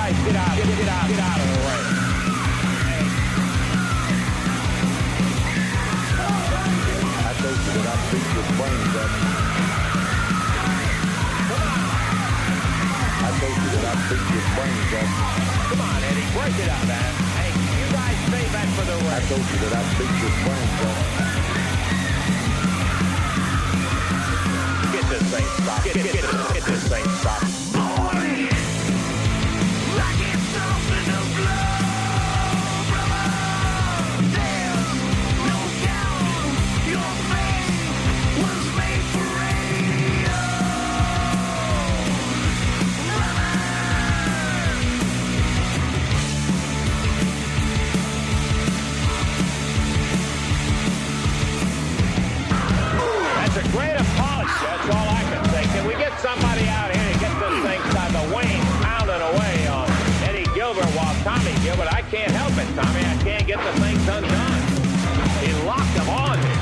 guys get out of the ring. I told you that I'd beat your brains up. I told you that I'd beat your brains up. Come on, Eddie, break it up, man. Hey, you guys save that for the ring. I told you that I'd beat your brains up. Get this thing stopped. Get this thing stopped. Great apology, that's all I can say. Can we get somebody out here to get this thing started? The Wayne pounding away on Eddie Gilbert while Tommy Gilbert, I can't help it, Tommy. I can't get the things undone. He locked them on me.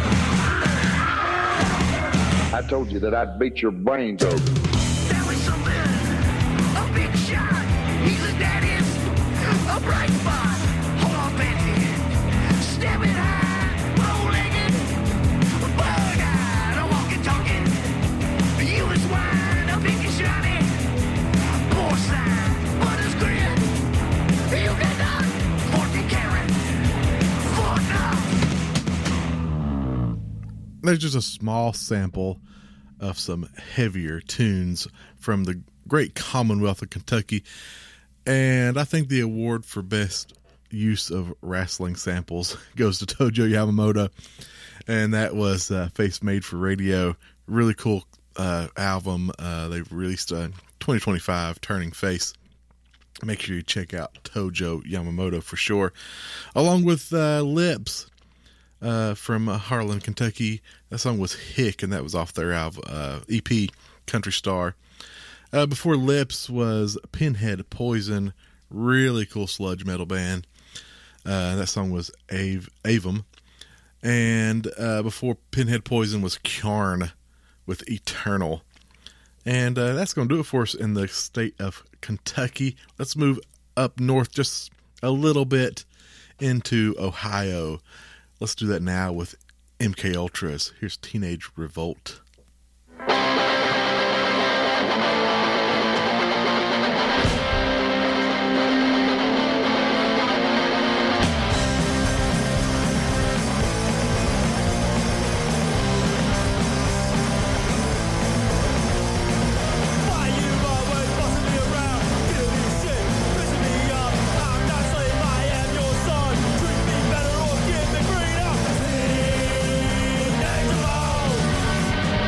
I told you that I'd beat your brains over. That was something. A big shot. He's a daddy's. A bright spot. Hold on, Benji. Step it high. Low-legged. Bug-eyed. A walkie-talkie. You was wine. A big shiny. Porcine. Butter's grin. You get done. 14 carat. Fort Knox. There's just a small sample of some heavier tunes from the great Commonwealth of Kentucky. And I think the award for best use of wrestling samples goes to Tojo Yamamoto. And that was Face Made for Radio. Really cool album. They've released 2025 Turning Face. Make sure you check out Tojo Yamamoto for sure. Along with Lips from Harlan, Kentucky. That song was Hick, and that was off their album, EP, Country Star. Before Lips was Pinhead Poison, really cool sludge metal band. That song was Avum. And before Pinhead Poison was Kjarn with Eternal. And that's going to do it for us in the state of Kentucky. Let's move up north just a little bit into Ohio. Let's do that now with MK Ultras. Here's Teenage Revolt. Treat me better or give me freedom. Teenage Revolt.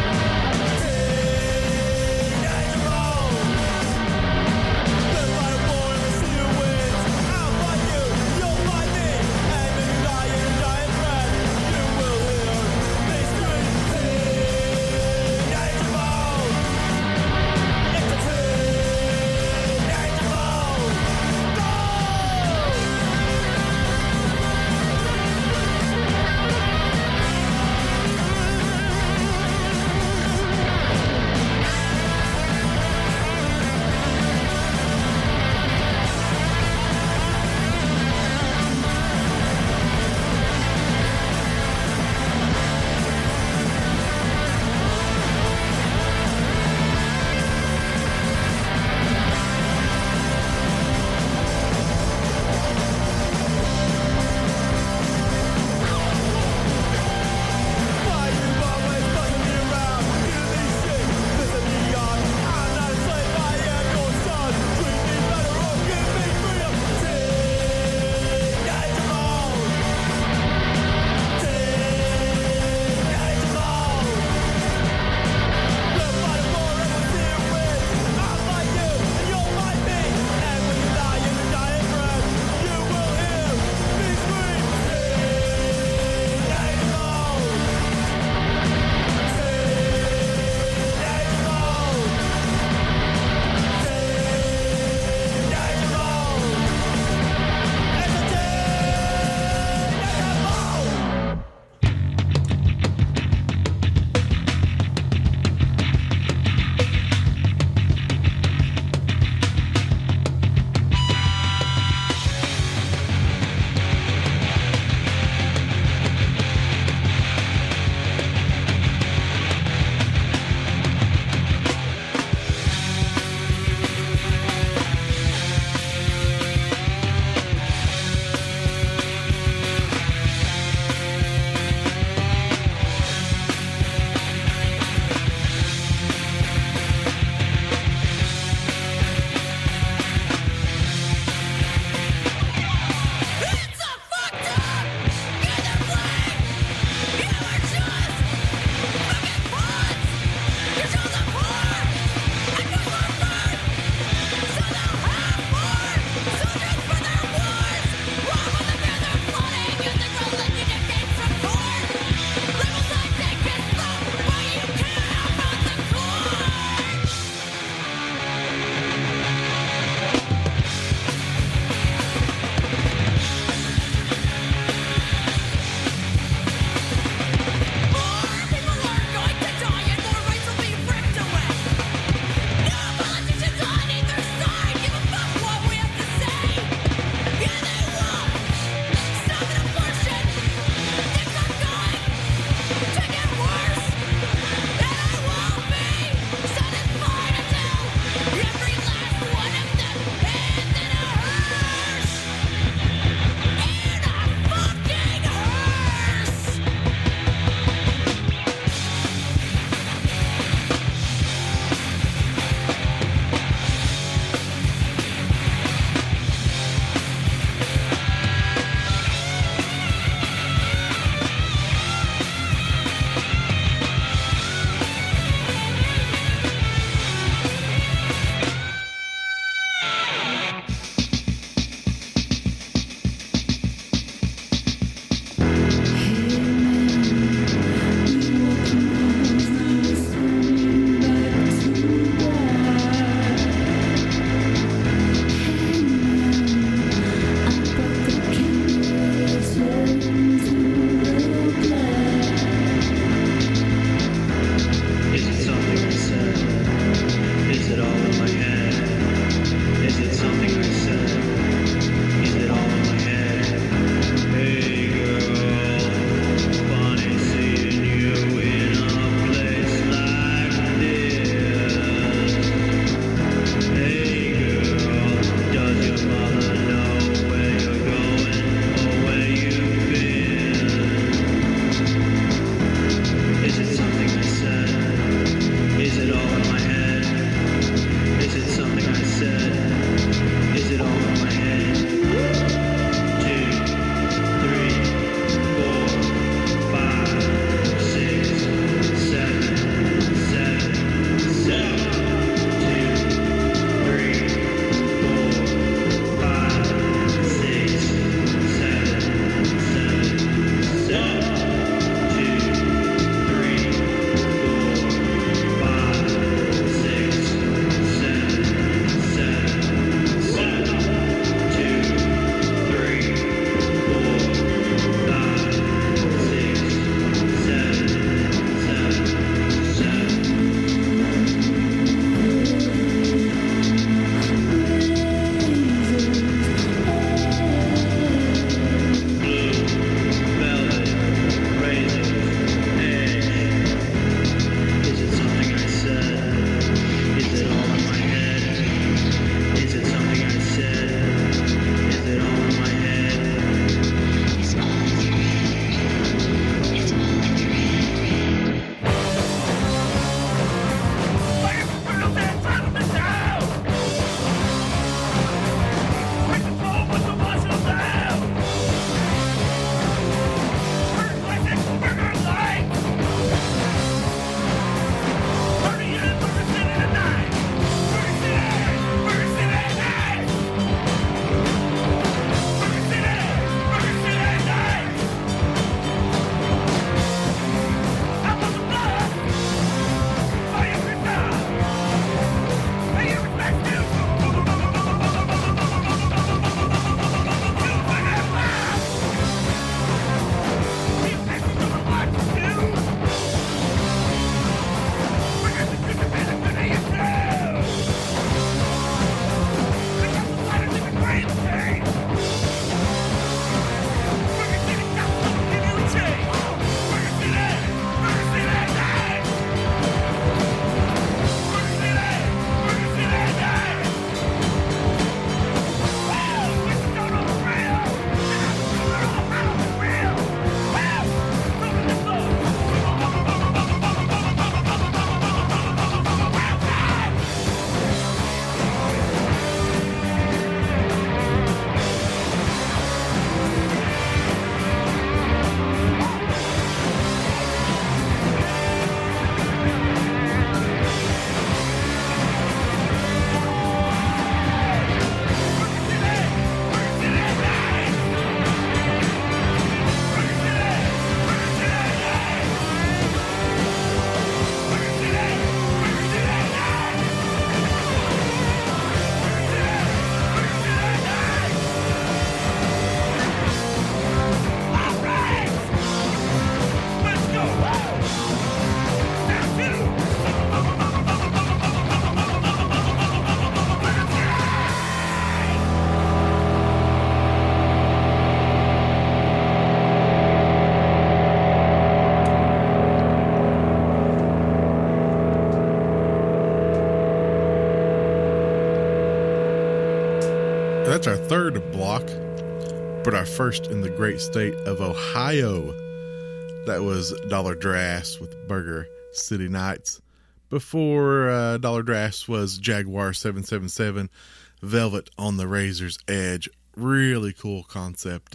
That's our third block, but our first in the great state of Ohio. That was Dollar Drass with Burger City Nights. Before Dollar Drass was Jaguar 777, Velvet on the Razor's Edge. Really cool concept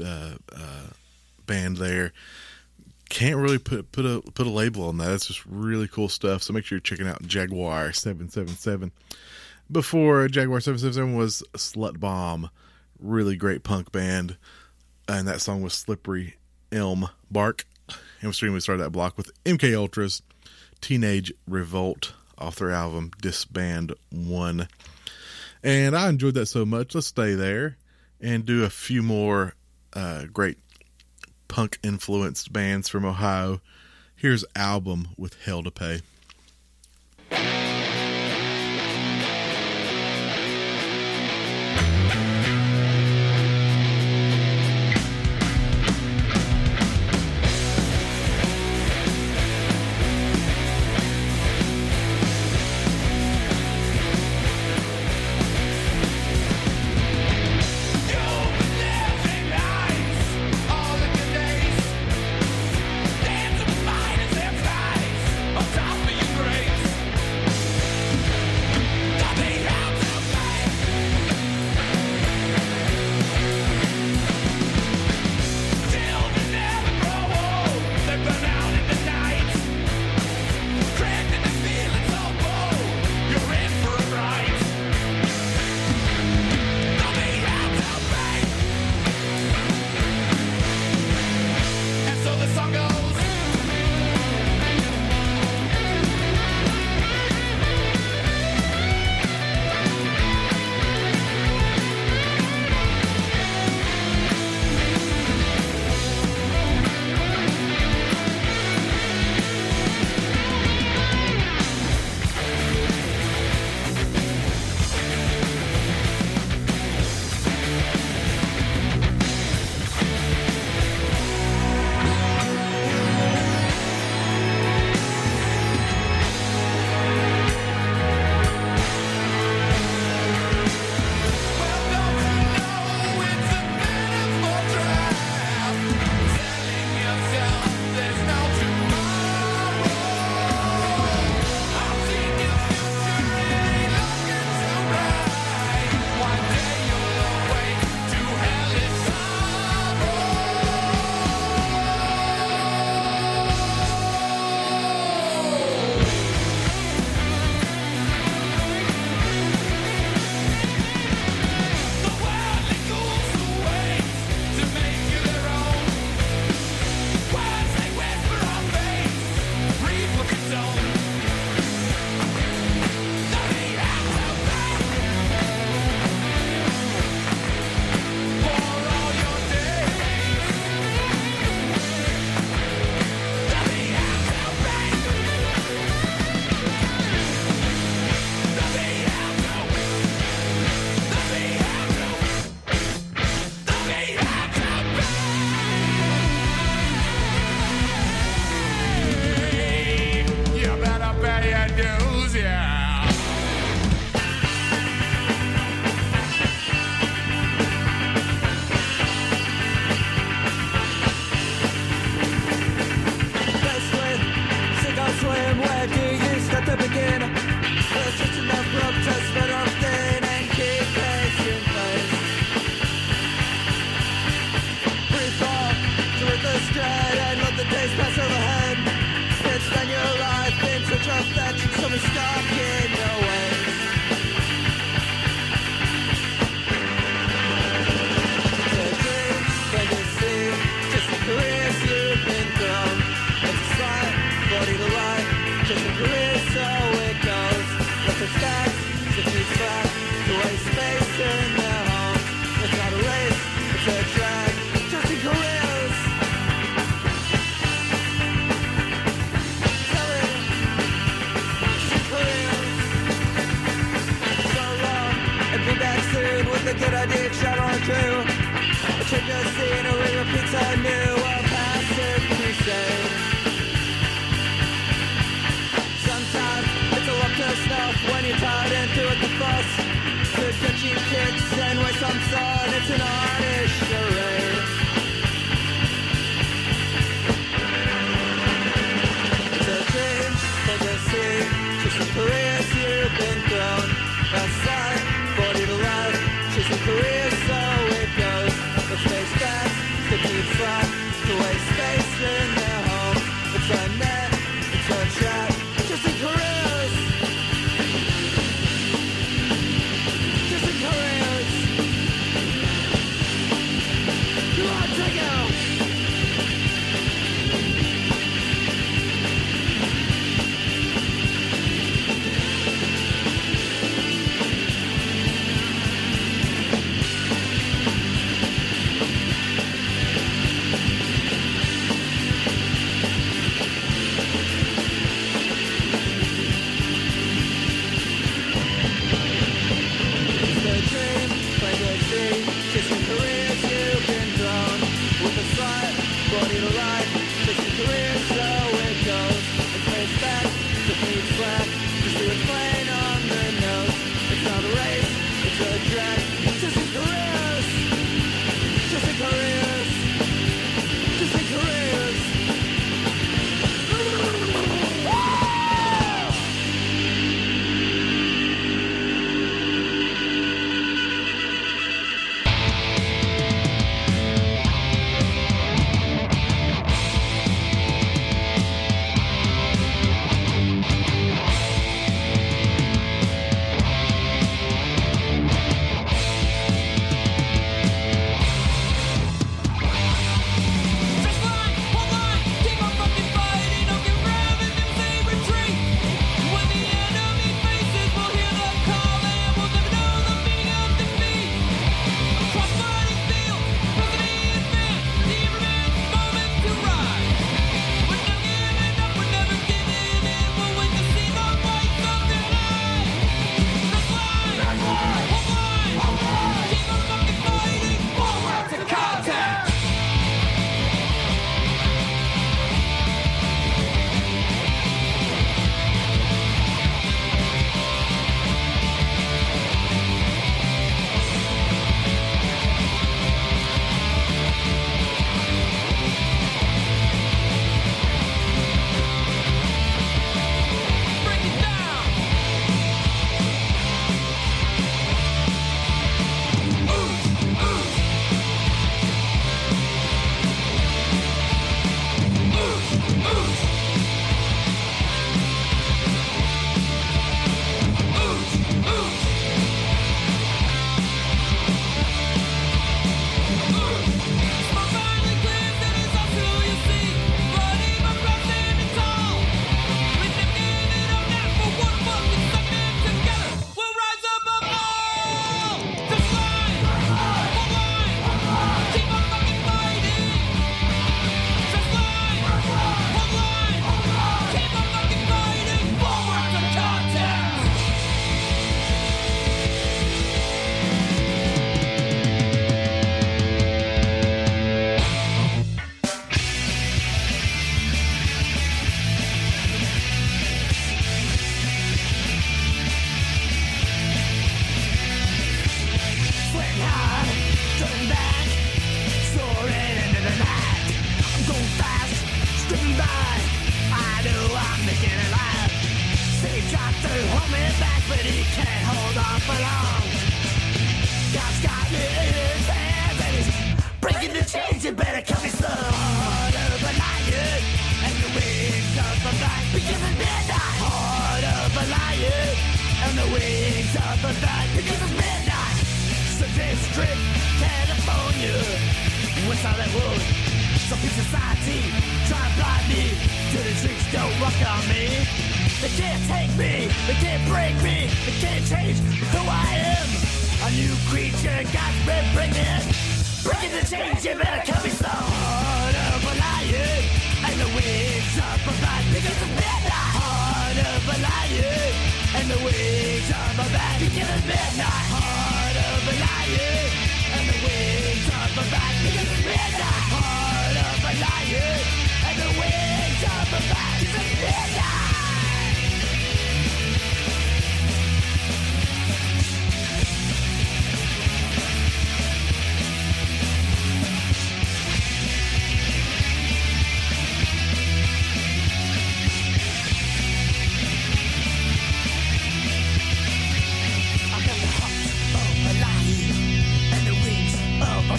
band there. Can't really put a label on that. It's just really cool stuff. So make sure you're checking out Jaguar 777. Before Jaguar 777 was Slut Bomb. Really great punk band. And that song was Slippery Elm Bark. And we started that block with MK Ultra's Teenage Revolt off their album Disband 1. And I enjoyed that so much. Let's stay there and do a few more great punk influenced bands from Ohio. Here's Album with Hell to Pay. When you're tied into it, the fuss, the catchy kicks and waste on some sort, it's an artist charade. It's a dream, fantasy, chasing careers you've been thrown outside, body to life, chasing careers, so it goes. The face back, the deep flat, to waste space in their home. It's a net, it's a trap, chasing careers. Chasing careers. You want to go?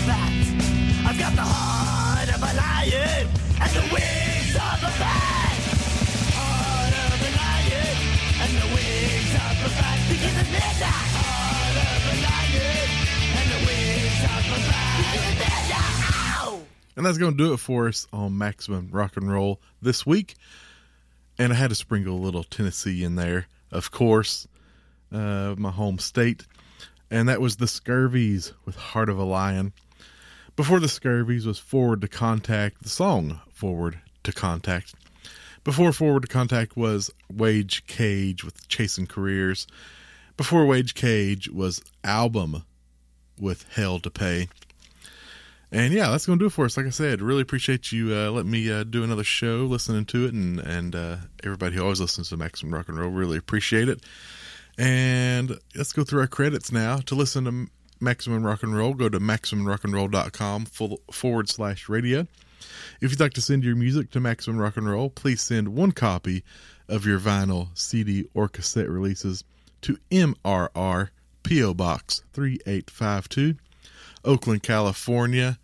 fact. I've got the heart of a lion and the wings of a bat. Heart of a lion and the wings of a bat. Because it's midnight. Heart of a lion and the wings of a bat. Because it's midnight. Ow! And that's going to do it for us on Maximum Rock and Roll this week. And I had to sprinkle a little Tennessee in there, of course, my home state. And that was the Scurvies with Heart of a Lion. Before the Scurvies was Forward to Contact, the song Forward to Contact. Before Forward to Contact was Wage Cage with Chasing Careers. Before Wage Cage was Album with Hell to Pay. And yeah, that's going to do it for us. Like I said, really appreciate you letting me do another show, listening to it, and everybody who always listens to Maximum Rock and Roll, really appreciate it. And let's go through our credits now. To listen to Maximum Rock and Roll, go to MaximumRockandRoll.com/radio. If you'd like to send your music to Maximum Rock and Roll, please send one copy of your vinyl, CD, or cassette releases to MRR, P.O. Box 3852, Oakland, California,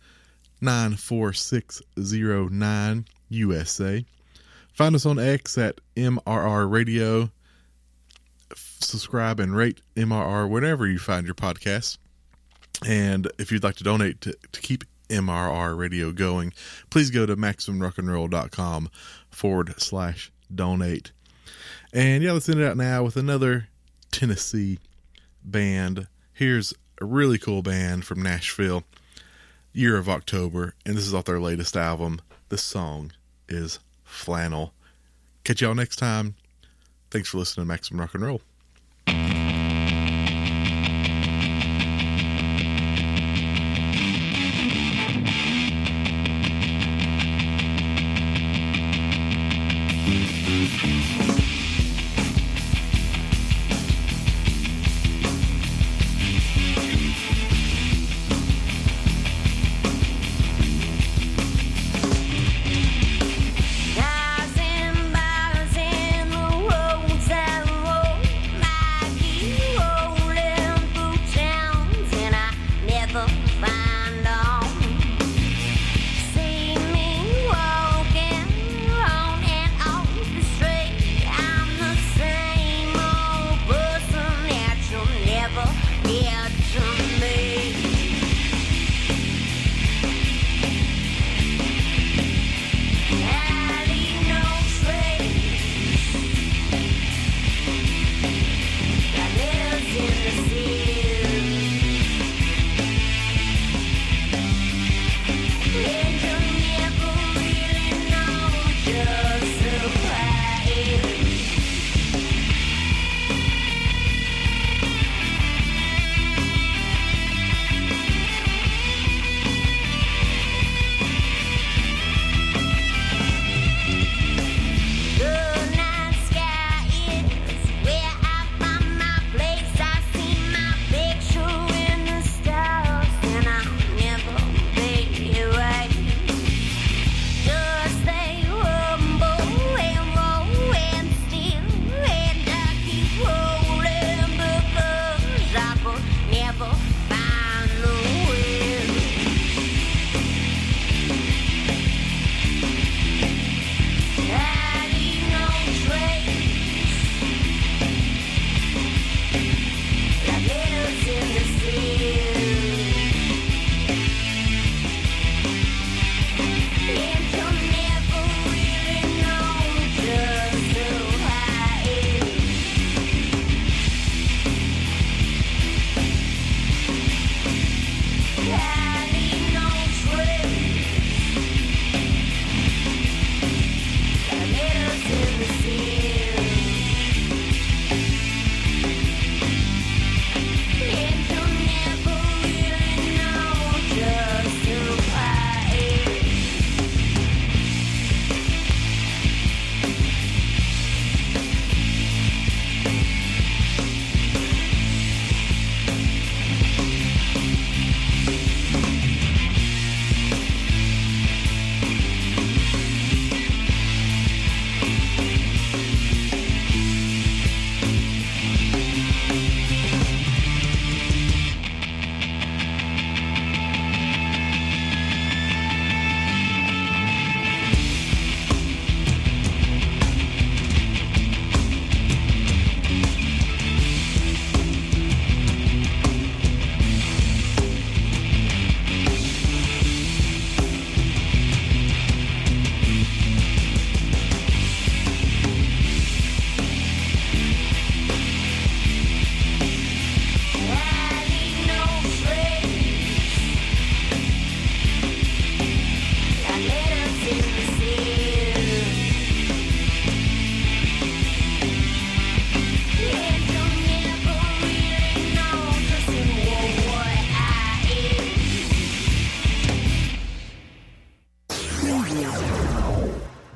94609, USA. Find us on X at MRR Radio. Subscribe and rate MRR whenever you find your podcasts. And if you'd like to donate to keep MRR Radio going, please go to MaximumRockandRoll.com/donate. And yeah, let's end it out now with another Tennessee band. Here's a really cool band from Nashville, Year of October, and this is off their latest album. This song is Flannel. Catch y'all next time. Thanks for listening to Maximum Rock and Roll.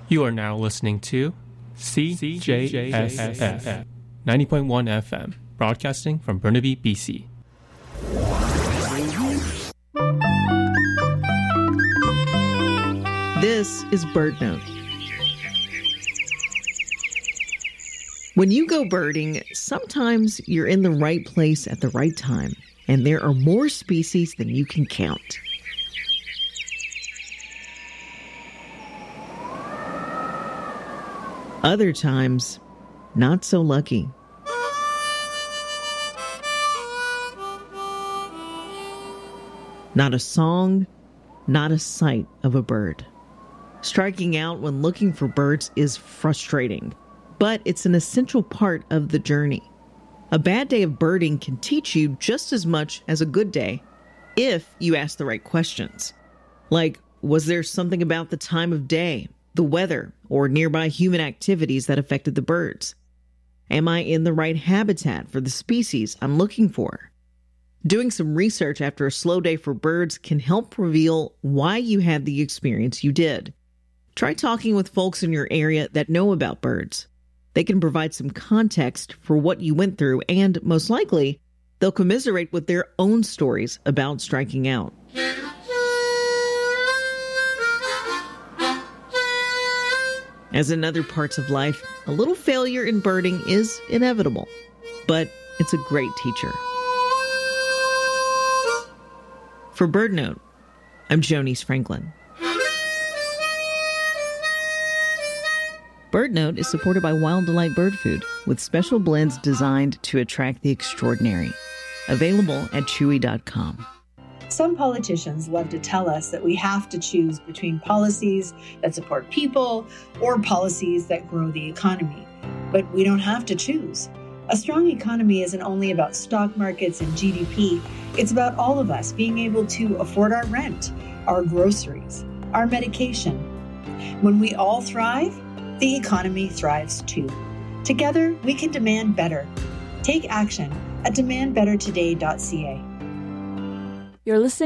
You are now listening to CJSF 90.1 FM, broadcasting from Burnaby, BC. This is BirdNote. When you go birding, sometimes you're in the right place at the right time, and there are more species than you can count. Other times, not so lucky. Not a song, not a sight of a bird. Striking out when looking for birds is frustrating, but it's an essential part of the journey. A bad day of birding can teach you just as much as a good day if you ask the right questions. Like, was there something about the time of day, the weather, or nearby human activities that affected the birds? Am I in the right habitat for the species I'm looking for? Doing some research after a slow day for birds can help reveal why you had the experience you did. Try talking with folks in your area that know about birds. They can provide some context for what you went through, and most likely, they'll commiserate with their own stories about striking out. As in other parts of life, a little failure in birding is inevitable, but it's a great teacher. For BirdNote, I'm Jonice Franklin. BirdNote is supported by Wild Delight Bird Food, with special blends designed to attract the extraordinary. Available at chewy.com. Some politicians love to tell us that we have to choose between policies that support people or policies that grow the economy. But we don't have to choose. A strong economy isn't only about stock markets and GDP. It's about all of us being able to afford our rent, our groceries, our medication. When we all thrive, the economy thrives too. Together, we can demand better. Take action at demandbettertoday.ca. You're listening